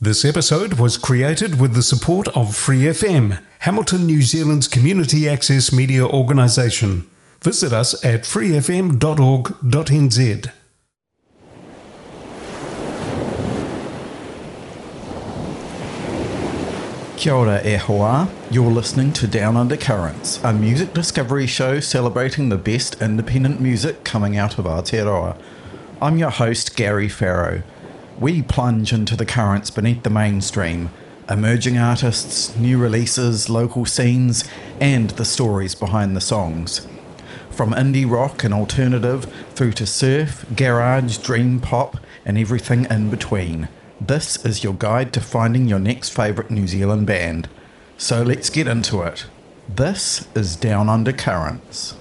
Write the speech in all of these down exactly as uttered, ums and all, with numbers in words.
This episode was created with the support of Free F M, Hamilton, New Zealand's community access media organisation. Visit us at free f m dot org dot n z. Kia ora e hoa. You're listening to Down Under Currents, a music discovery show celebrating the best independent music coming out of Aotearoa. I'm your host, Gary Farrow. We plunge into the currents beneath the mainstream, emerging artists, new releases, local scenes, and the stories behind the songs. From indie rock and alternative through to surf, garage, dream pop, and everything in between. This is your guide to finding your next favourite New Zealand band. So let's get into it. This is Down Under Currents.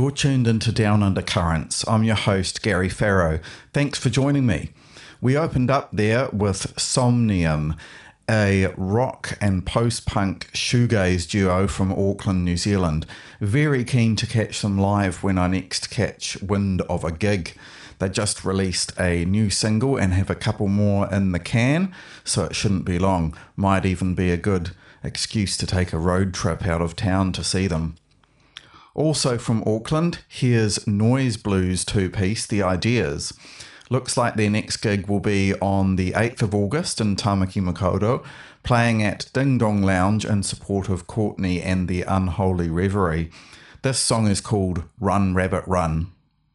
You're tuned into Down Under Currents. I'm your host, Gary Farrow. Thanks for joining me. We opened up there with Somnium, a rock and post-punk shoegaze duo from Auckland, New Zealand. Very keen to catch them live when I next catch wind of a gig. They just released a new single and have a couple more in the can, so it shouldn't be long. Might even be a good excuse to take a road trip out of town to see them. Also from Auckland, here's Noise Blues two-piece, The Ideas. Looks like their next gig will be on the eighth of August in Tamaki Makaurau, playing at Ding Dong Lounge in support of Courtney and the Unholy Reverie. This song is called Run Rabbit Run.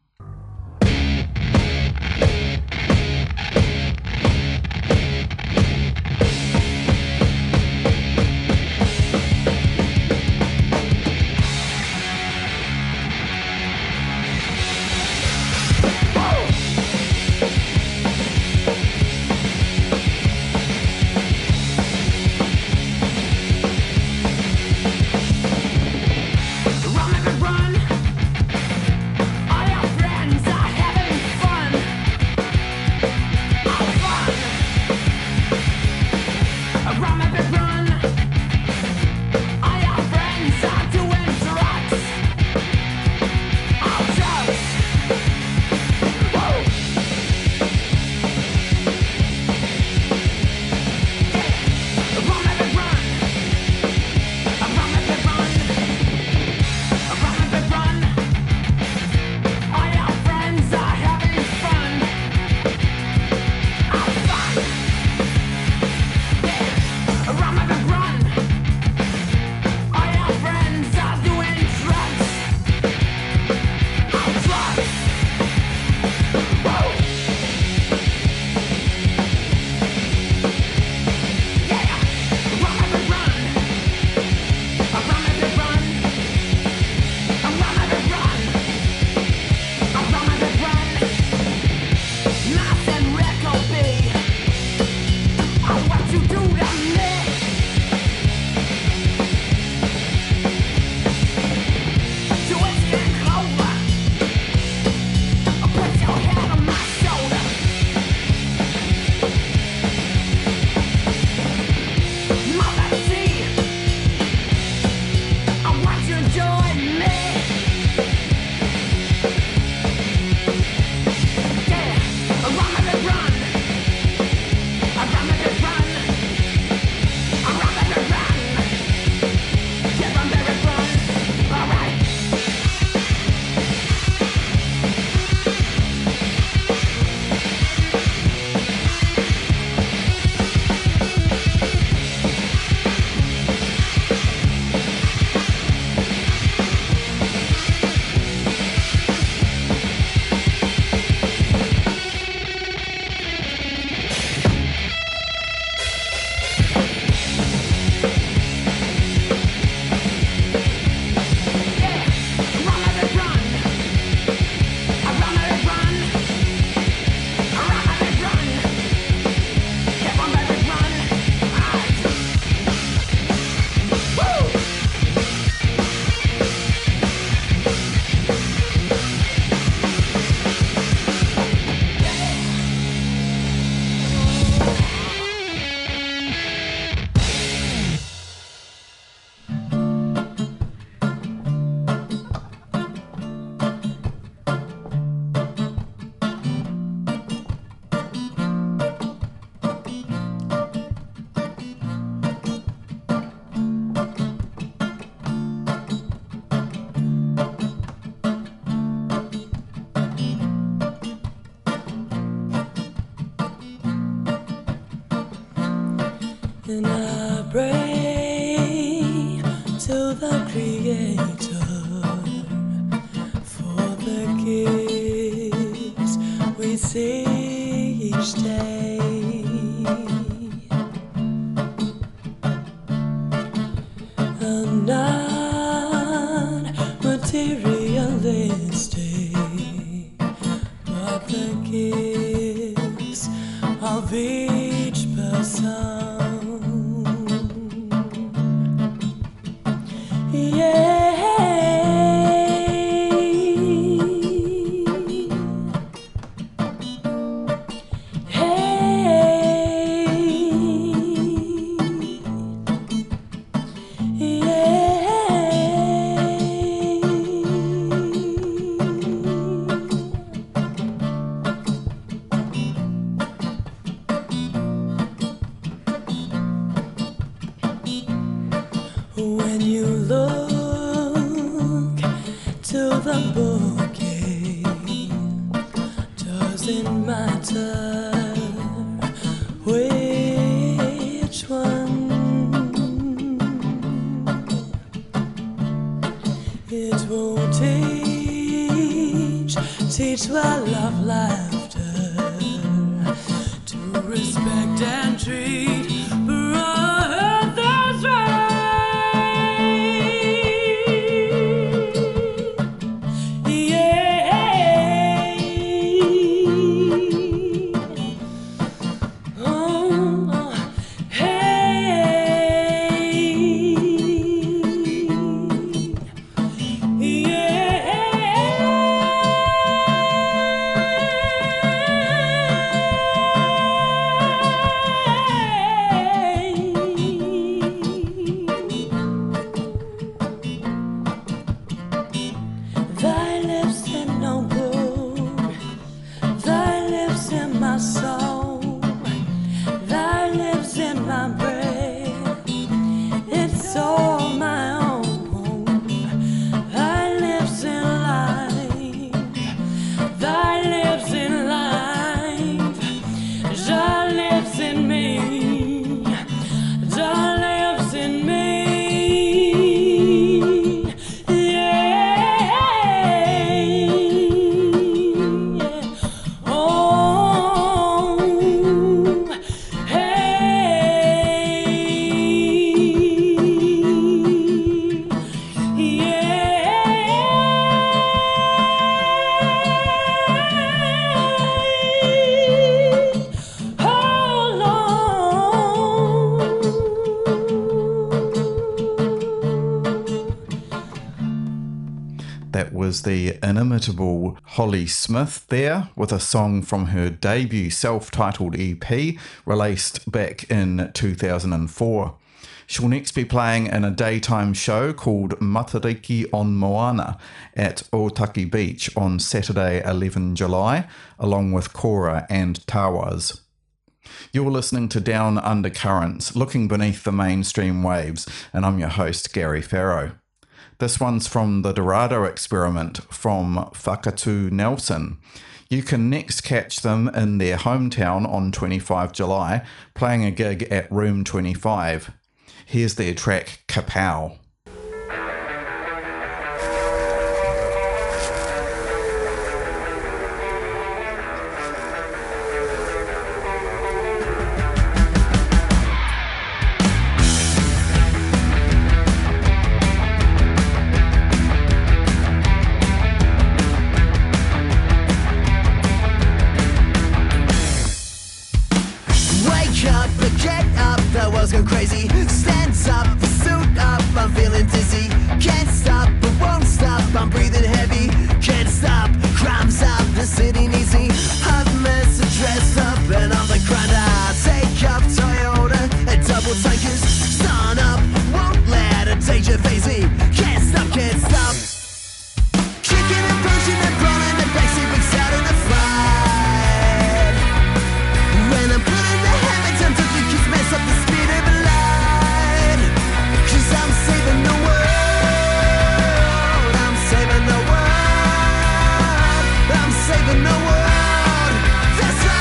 And I pray to the Creator for the gifts we see each day. A non-materialistic, but the gifts of each person. Yeah. matter which one. It won't teach, teach my love, laughter to respect and treat brothers right. Yeah. Oh, hey. Thy lips in no book, thy lips in my soul, thy lips in my breath, it's all my own. Thy lips in life, thy lips in life, thy lips in me, thy lips in me. That was the inimitable Holly Smith there with a song from her debut self-titled E P released back in two thousand four. She'll next be playing in a daytime show called Matariki on Moana at Otaki Beach on Saturday eleventh July, along with Kora and Tawaz. You're listening to Down Under Currents, looking beneath the mainstream waves, and I'm your host, Gary Farrow. This one's from the Dorado Experiment from Whakatu Nelson. You can next catch them in their hometown on the twenty-fifth of July, playing a gig at Room twenty-five. Here's their track, Kapow. Go crazy, stands up, the suit up, I'm feeling dizzy. Can't stop, but won't stop, I'm breathing heavy. Can't stop, crime's up, the city needs me. Hot mess, dressed up, and I'm the grinder. Take up Toyota and double tankers. Sun up, won't let a danger phase me. Can't stop, can't stop. Kicking and pushing and rolling the backseat, big out in the fight. When I'm putting the hammer down, don't you kiss mess up the speed. I'm saving the world, I'm saving the world, I'm saving the world, that's right.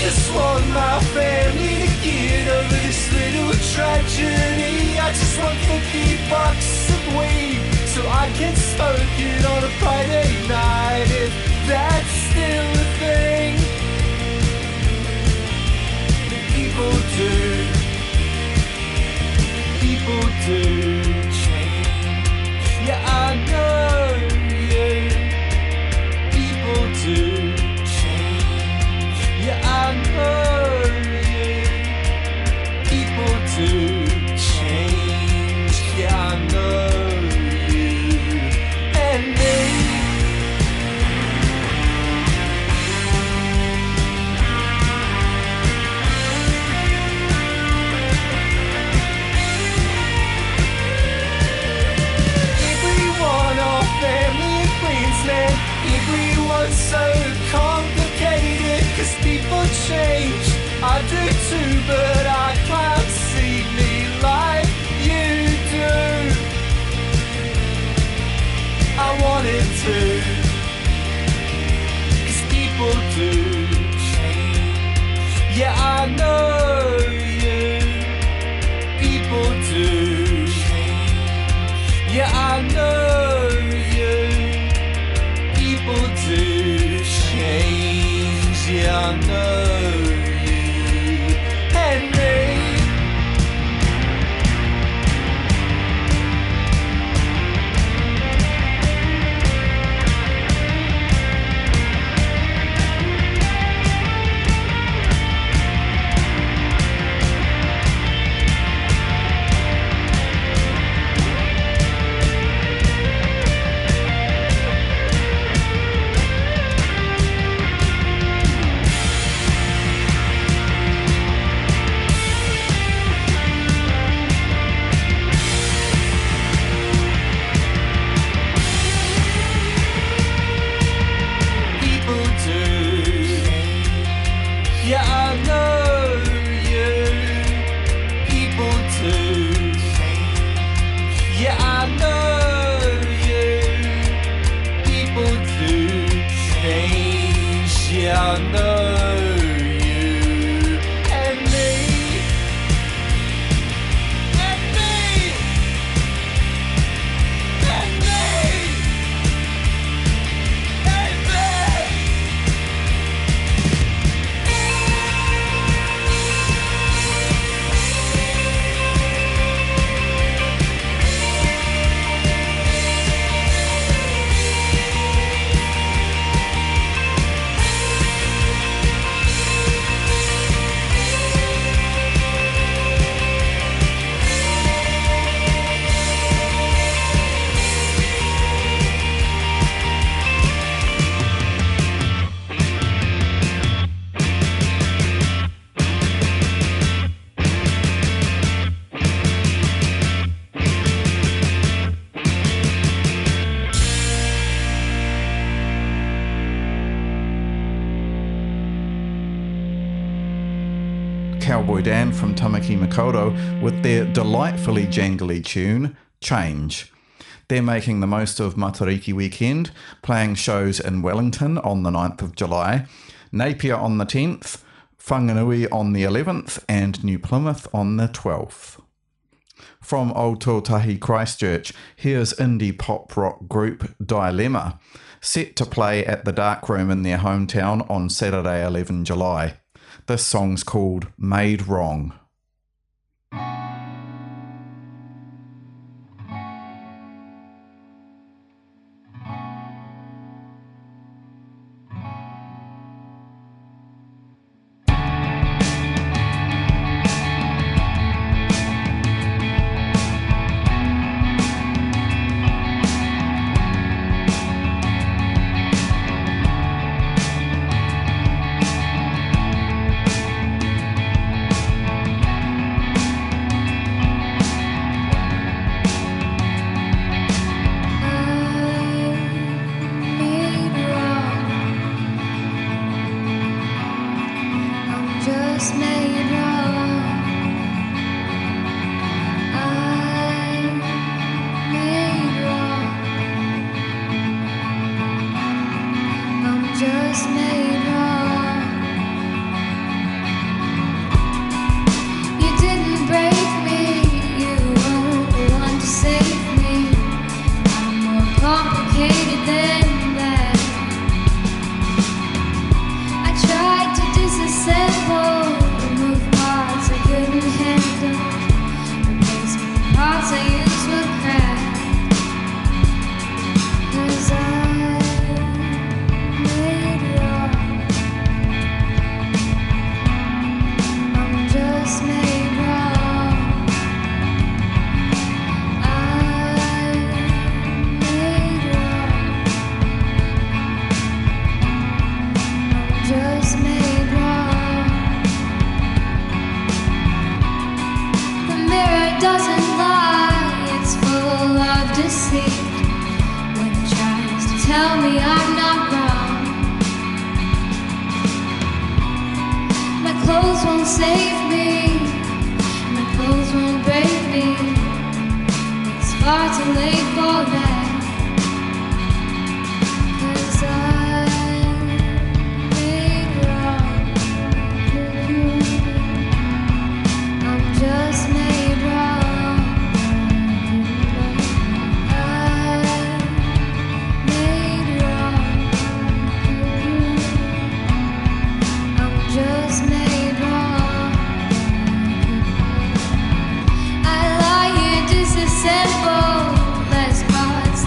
just want my family to get over this little tragedy. I just want fifty bucks of weed so I can smoke it on a Friday night, if that's still a thing. People do, people do change. Yeah, I know you. People do change. Yeah, I know you. People do change. Yeah, I know you and me. Everyone's so complicated, cause people change. I do too, but I can't see me like you do. I wanted to, cause people do change. Yeah, I know you. People do change. Yeah, I know. People do change, yeah, I know you and me. Cowboy Dan from Tamaki Makaurau with their delightfully jangly tune, Change. They're making the most of Matariki weekend, playing shows in Wellington on the ninth of July, Napier on the tenth, Whanganui on the eleventh, and New Plymouth on the twelfth. From Old Tuatahi Christchurch, here's indie pop rock group Dilemma, set to play at the Dark Room in their hometown on Saturday eleventh of July. This song's called Made Wrong. Just made wrong. disassemble, remove parts I couldn't handle, replacement parts I used were cracked. 'Cause I made wrong. I'm just made wrong. I made wrong. I'm just made wrong. The mirror doesn't lie, it's full of deceit. When it tries to tell me I'm not wrong, my clothes won't save me, my clothes won't break me. It's far too late for that. 'Cause I made wrong. I'm just made wrong. I made wrong. I'm just made wrong. I lie here disassembled, less parts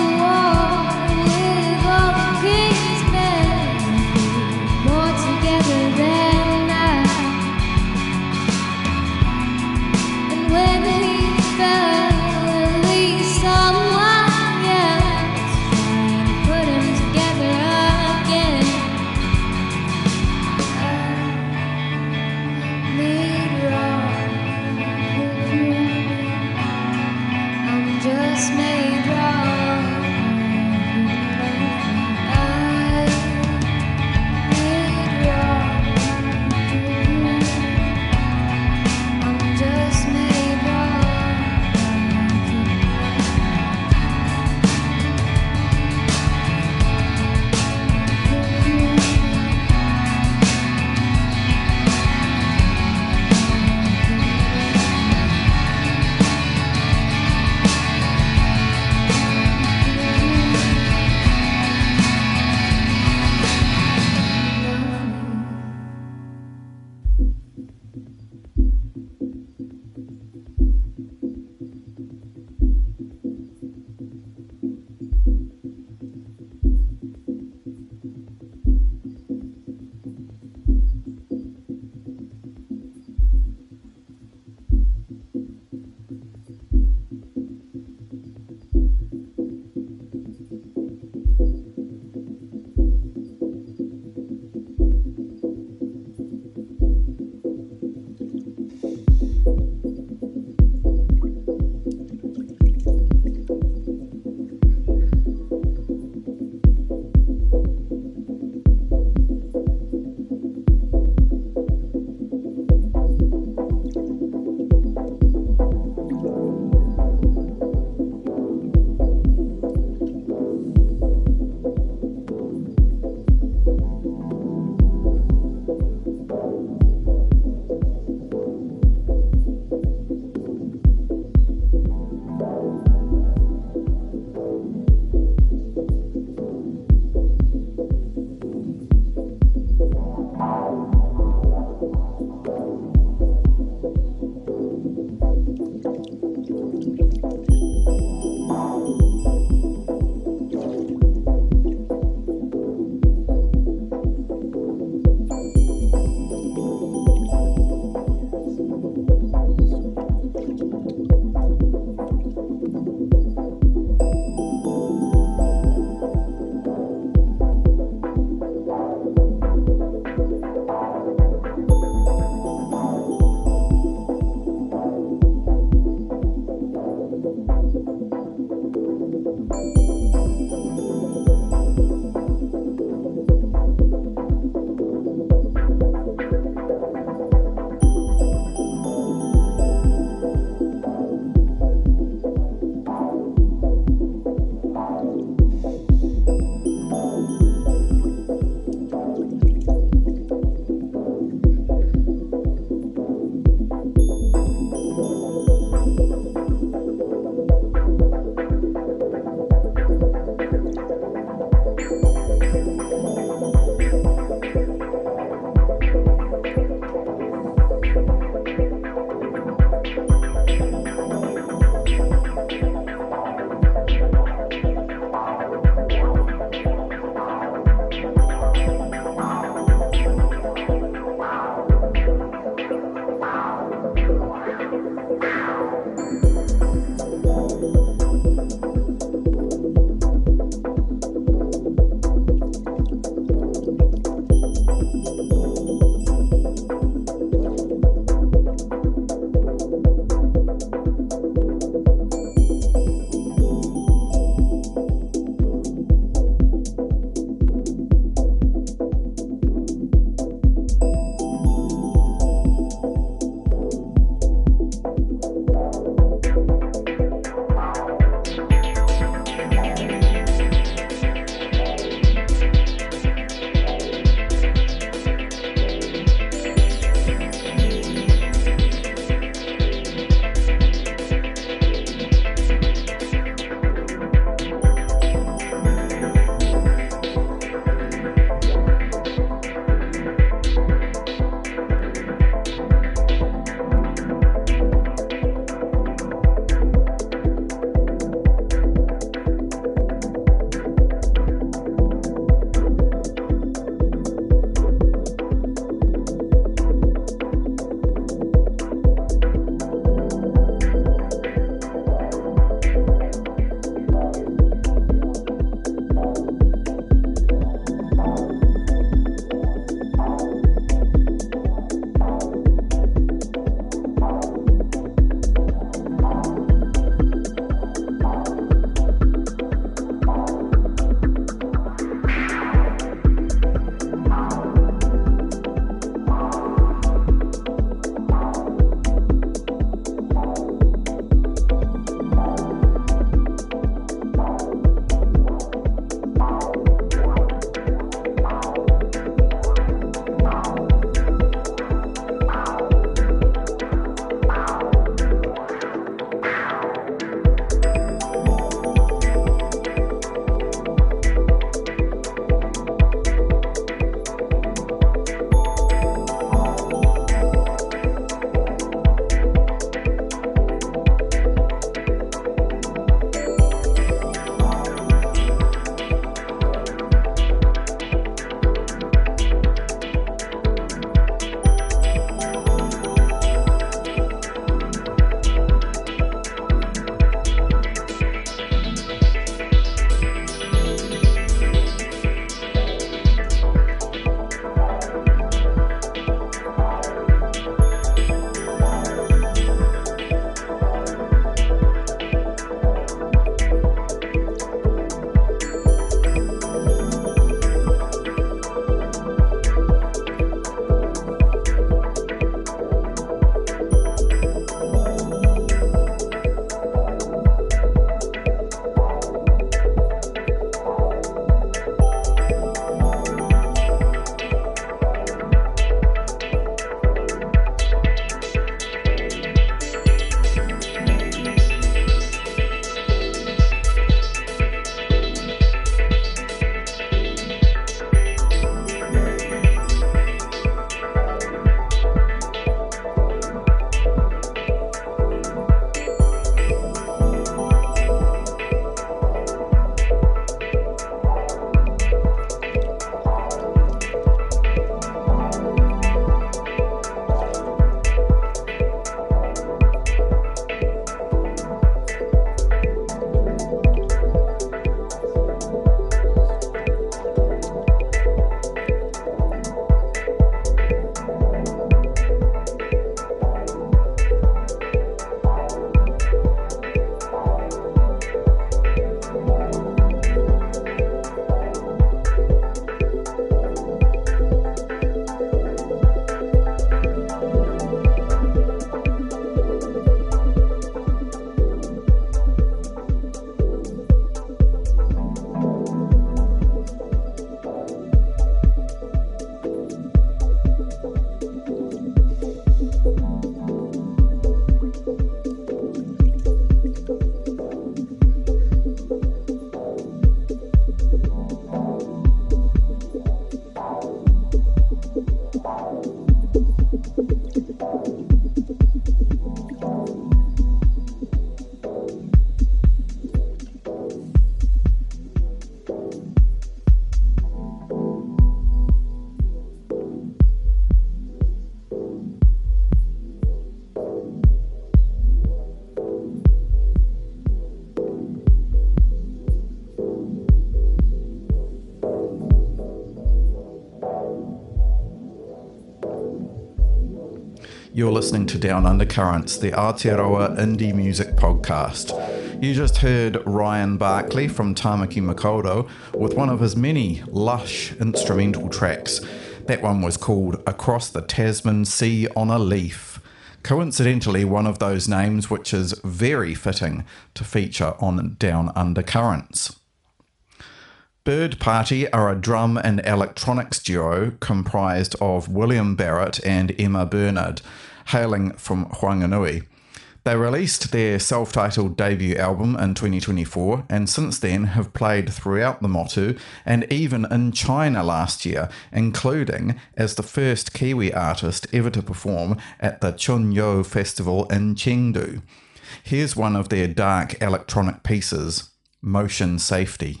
You're listening to Down Undercurrents, the Aotearoa indie music podcast. You just heard Ryan Barkley from Tamaki Makaurau with one of his many lush instrumental tracks. That one was called Across the Tasman Sea on a Leaf. Coincidentally, one of those names which is very fitting to feature on Down Undercurrents. Bird Party are a drum and electronics duo comprised of William Barrett and Emma Bernard, hailing from Whanganui. They released their self-titled debut album in twenty twenty-four and since then have played throughout the Motu and even in China last year, including as the first Kiwi artist ever to perform at the Chunyo Festival in Chengdu. Here's one of their dark electronic pieces, Motion Safety.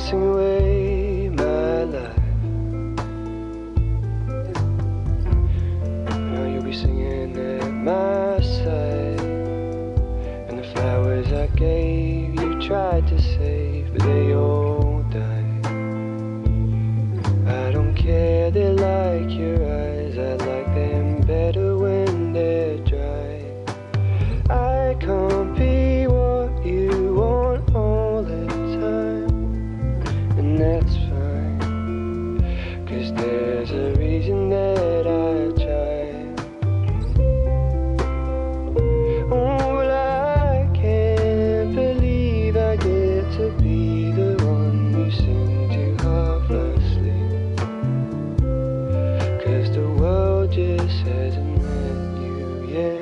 sing away my life. Now you'll be singing at my side. And the flowers I gave you tried to save, but they all died. I don't care, they're like your eyes. I like them better when they're dry. I can't be what you want all the time, and that's fine, 'cause there's a reason that I try. Oh, well, I can't believe I get to be the one you sing to half asleep, 'cause the world just hasn't met you yet.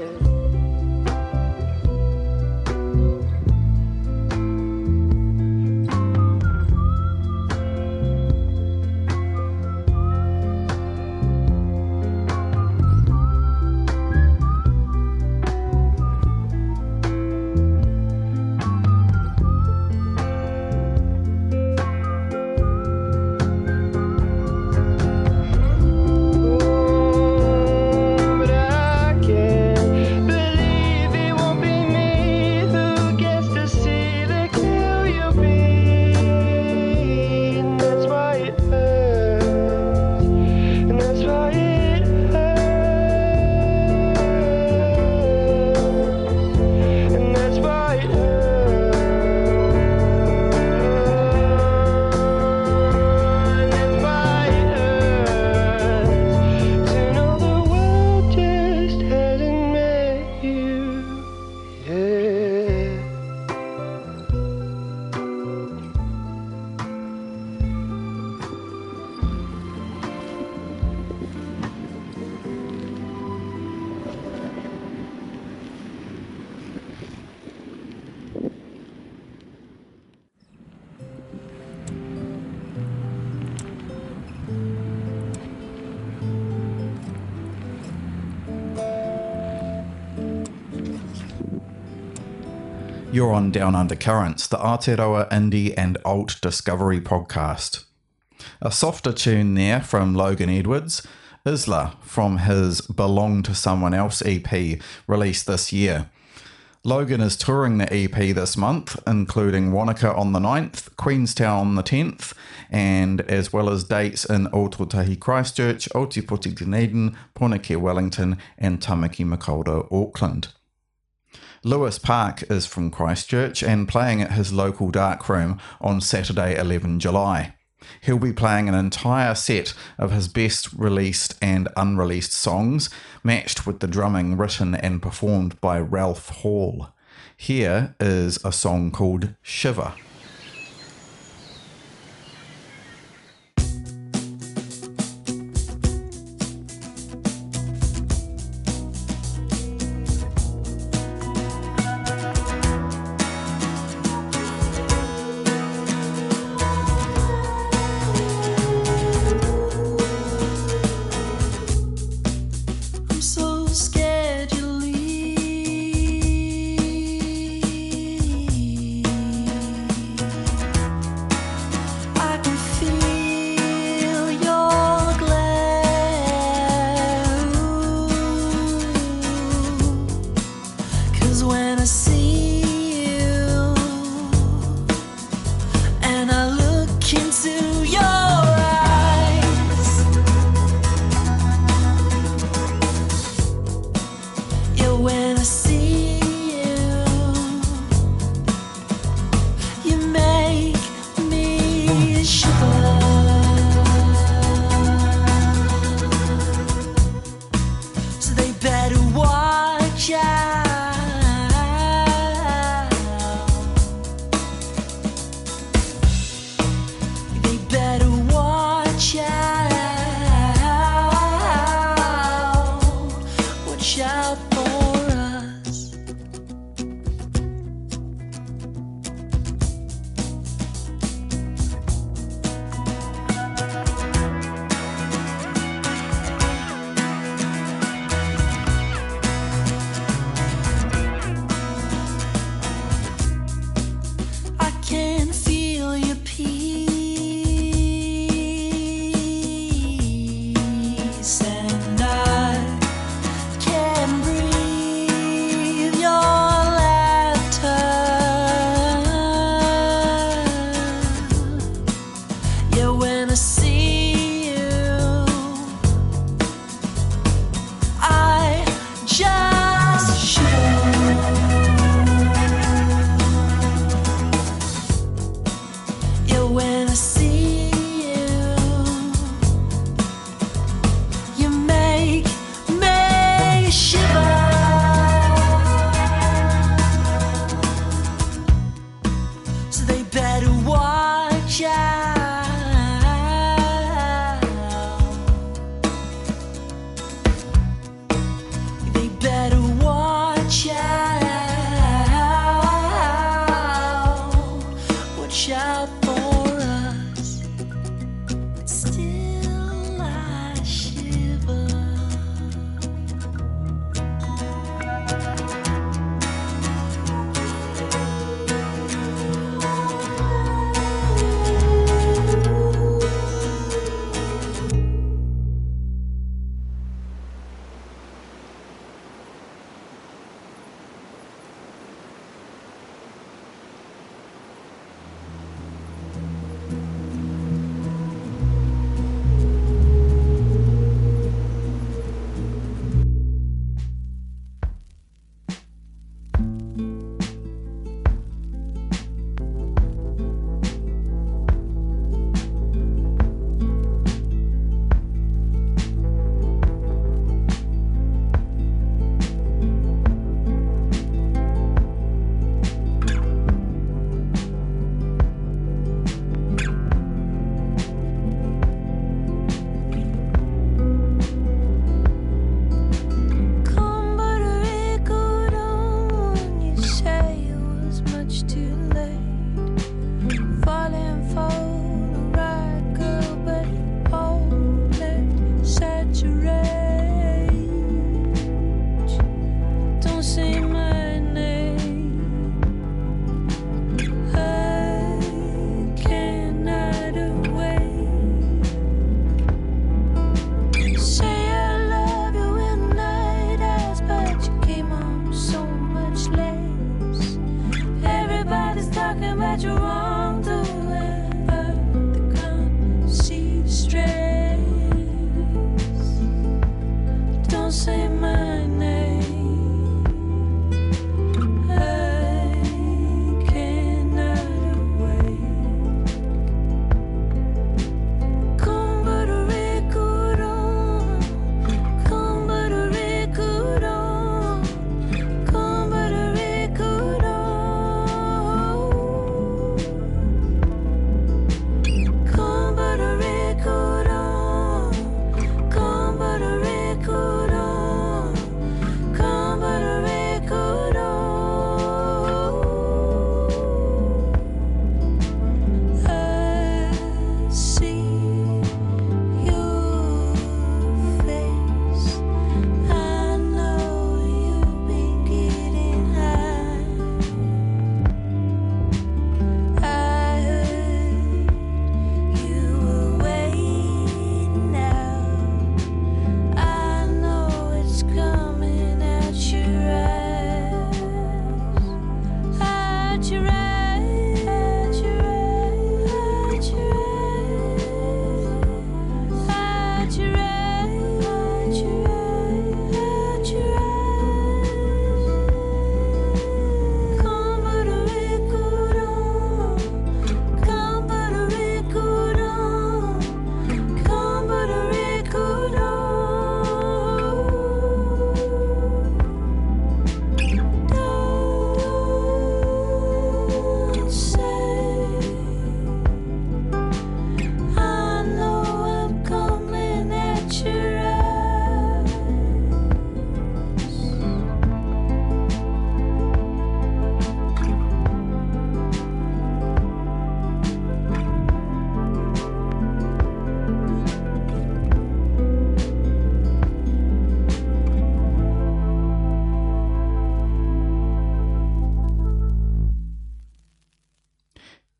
You're on Down Under Currents, the Aotearoa Indie and Alt Discovery podcast. A softer tune there from Logan Edwards, Isla, from his Belong to Someone Else E P released this year. Logan is touring the E P this month, including Wanaka on the ninth, Queenstown on the tenth, and as well as dates in Ōtautahi Christchurch, Ōtepoti Dunedin, Pōneke Wellington, and Tamaki Makaurau Auckland. Lewis Park is from Christchurch and playing at his local darkroom on Saturday the eleventh of July. He'll be playing an entire set of his best released and unreleased songs, matched with the drumming written and performed by Ralph Hall. Here is a song called Shiver. Leave.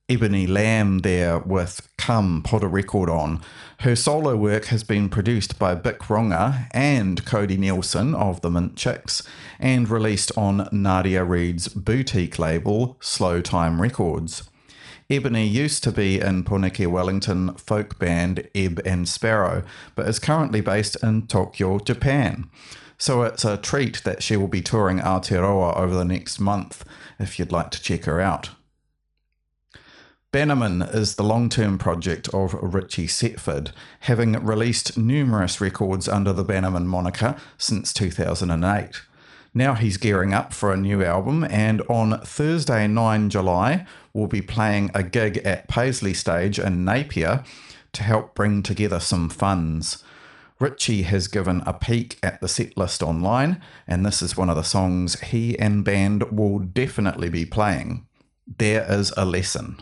Ebony Lamb there with Come, Put a Record On. Her solo work has been produced by Bic Runga and Cody Nielsen of the Mint Chicks and released on Nadia Reid's boutique label Slow Time Records. Ebony used to be in Puneke Wellington folk band Ebb and Sparrow, but is currently based in Tokyo, Japan. So it's a treat that she will be touring Aotearoa over the next month if you'd like to check her out. Bannerman is the long-term project of Richie Setford, having released numerous records under the Bannerman moniker since two thousand eight. Now he's gearing up for a new album, and on Thursday, the ninth of July, will be playing a gig at Paisley Stage in Napier to help bring together some funds. Richie has given a peek at the set list online, and this is one of the songs he and band will definitely be playing. There Is a Lesson.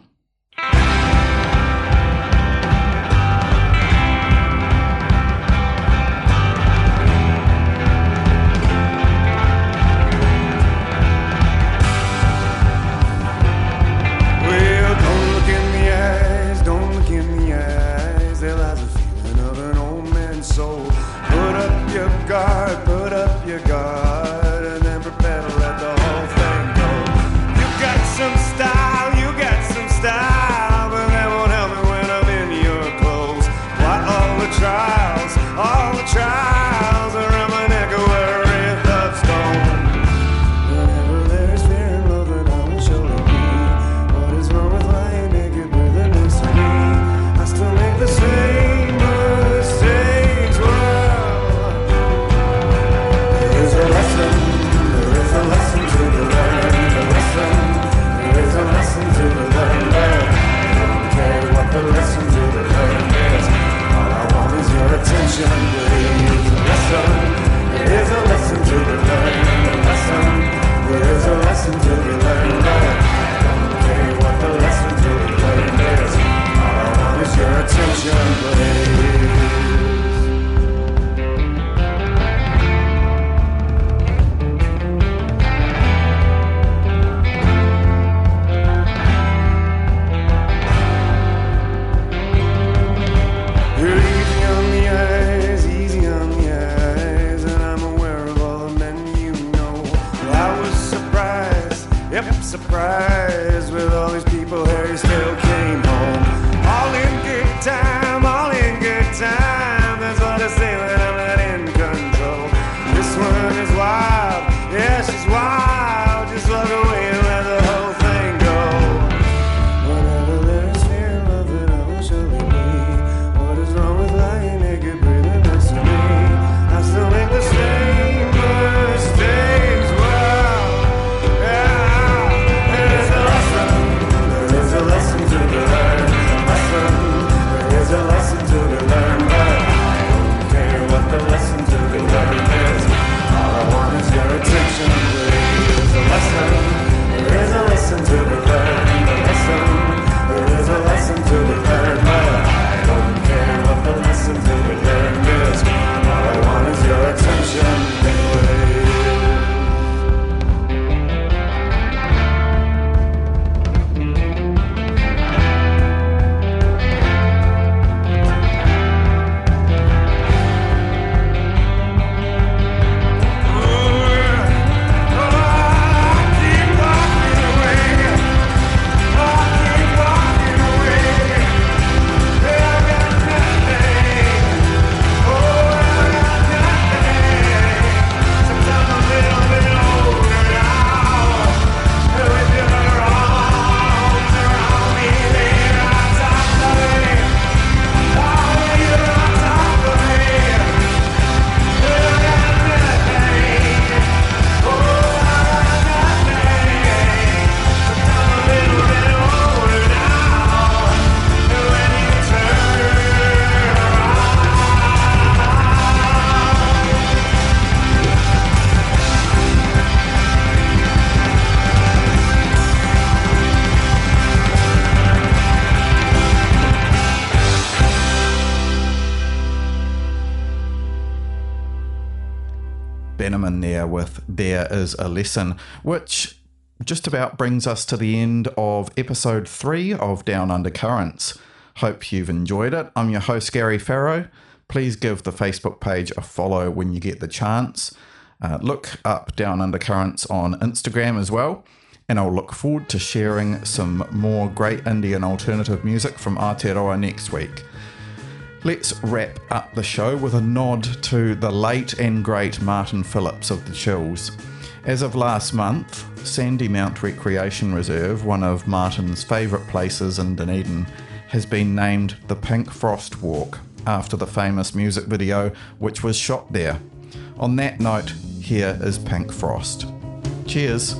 Put up your guard and then prepare to let the whole thing go. You got some style, you got some style, but that won't help me when I'm in your clothes. Why all the trials, all the trials around my neck are where a wreath of stone. Whenever there's fear and love, then I will surely be. What is wrong with lying naked with the next to me? I still make the same mistakes. Well, a lesson, there is a lesson to be learned. A lesson, there is a lesson to be learned. I don't care what the lesson to be learned is. All I want is your attention, please. A lesson, there is a lesson to be learned. A lesson, there is a lesson to be learned. I don't care what the lesson to be learned is. All I want is your attention, please. Surprised with all these people, Harry still came home. All in good time, all in good time. That's what I say when I'm not in control. This one is wild, yeah, she's wild. Just walk away and let the whole thing go. Whenever there's fear and love, then I will surely be. What is wrong with lying naked, breathing next to me? I still make the same mistakes. Well, yeah. There's a lesson to be learned. A lesson, there is a lesson to be learned. But I don't care what the lesson to be learned is. All I want is your attention, please. A lesson, there is a lesson to be learned. A lesson, there is a lesson to be learned. But I don't care what the lesson to be learned is. All I want is your attention, please. Bannerman there with There Is a Lesson, which just about brings us to the end of episode three of Down Under Currents. Hope you've enjoyed it. I'm your host, Gary Farrow. Please give the Facebook page a follow when you get the chance. Uh, look up Down Under Currents on Instagram as well. And I'll look forward to sharing some more great Indian alternative music from Aotearoa next week. Let's wrap up the show with a nod to the late and great Martin Phillips of the Chills. As of last month, Sandymount Recreation Reserve, one of Martin's favourite places in Dunedin, has been named the Pink Frost Walk after the famous music video which was shot there. On that note, here is Pink Frost. Cheers!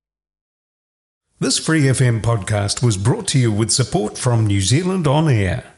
This Free F M podcast was brought to you with support from New Zealand On Air.